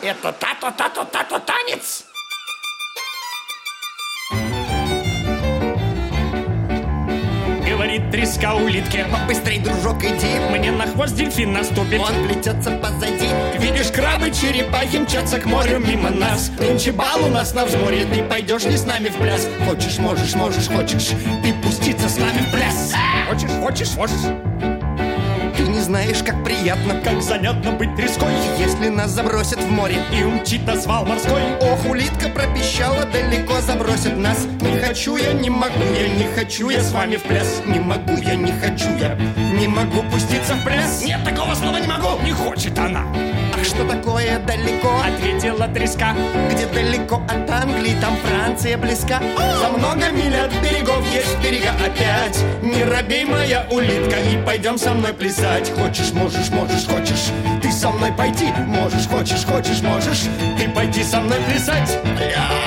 Это та-то танец. Говорит треска улитке: побыстрей, дружок, иди. Мне на хвост дельфин наступит. Он плетется позади. Видишь, крабы, черепахи мчатся к морю мимо нас. Нынче бал у нас на взморье, ты пойдешь ли с нами в пляс? Хочешь, можешь, хочешь ты пуститься с нами в пляс? Хочешь, можешь. Ты не знаешь, как приятно, как занятно быть треской, если нас забросят в море и умчит озвал морской. Ох, улитка пропищала, далеко забросят нас. Не хочу я, не могу я, не хочу я с вами в пляс. Не могу я, не хочу я, не могу пуститься в пляс. Нет, такого слова не могу. Не хочет она. Ах, что такое далеко? Ответила треска. Где далеко от Англии, там Франция близка. За много миль от берегов есть берега опять. Не робей, моя улитка, и пойдем со мной плясать. Хочешь, можешь, хочешь ты со мной пойти? Можешь, хочешь, можешь ты пойти со мной плясать?